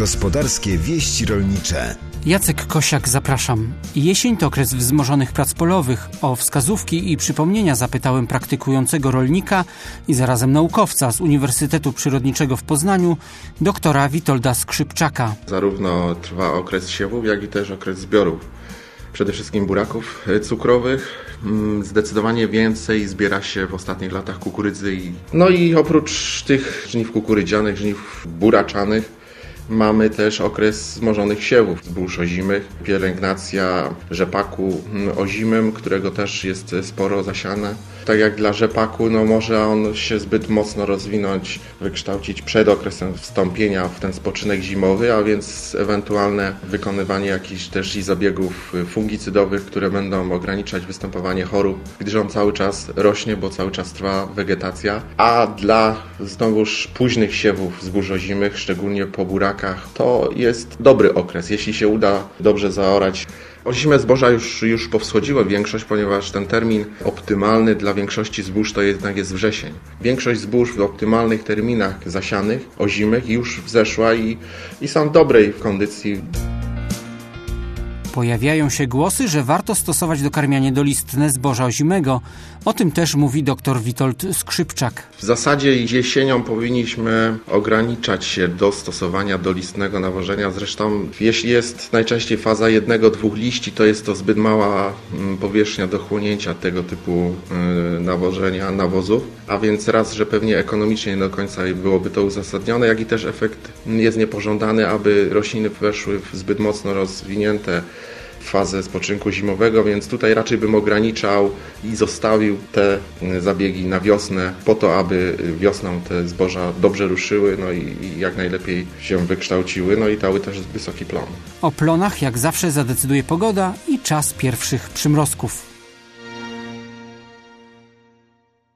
Gospodarskie wieści rolnicze. Jacek Kosiak, zapraszam. Jesień to okres wzmożonych prac polowych. O wskazówki i przypomnienia zapytałem praktykującego rolnika i zarazem naukowca z Uniwersytetu Przyrodniczego w Poznaniu, doktora Witolda Skrzypczaka. Zarówno trwa okres siewów, jak i też okres zbiorów. Przede wszystkim buraków cukrowych. Zdecydowanie więcej zbiera się w ostatnich latach kukurydzy. No i oprócz tych żniw kukurydzianych, żniw buraczanych, mamy też okres wzmożonych siewów zbóż ozimych, pielęgnacja rzepaku ozimym, którego też jest sporo zasiane. Tak jak dla rzepaku, może on się zbyt mocno rozwinąć, wykształcić przed okresem wstąpienia w ten spoczynek zimowy, a więc ewentualne wykonywanie jakichś też i zabiegów fungicydowych, które będą ograniczać występowanie chorób, gdyż on cały czas rośnie, bo cały czas trwa wegetacja. A dla znowuż późnych siewów zbóż ozimych, szczególnie po burakach, to jest dobry okres, jeśli się uda dobrze zaorać. Ozime zboża już powschodziło większość, ponieważ ten termin optymalny dla większości zbóż to jednak jest wrzesień. Większość zbóż w optymalnych terminach zasianych, ozimych już wzeszła i są w dobrej kondycji. Pojawiają się głosy, że warto stosować do karmiania dolistne zboża ozimego. O tym też mówi dr Witold Skrzypczak. W zasadzie jesienią powinniśmy ograniczać się do stosowania dolistnego nawożenia. Zresztą jeśli jest najczęściej faza 1-2 liści, to jest to zbyt mała powierzchnia do chłonięcia tego typu nawożenia, nawozów. A więc raz, że pewnie ekonomicznie nie do końca byłoby to uzasadnione, jak i też efekt jest niepożądany, aby rośliny weszły w zbyt mocno rozwinięte fazę spoczynku zimowego, więc tutaj raczej bym ograniczał i zostawił te zabiegi na wiosnę po to, aby wiosną te zboża dobrze ruszyły, i jak najlepiej się wykształciły, i dały też wysoki plon. O plonach jak zawsze zadecyduje pogoda i czas pierwszych przymrozków.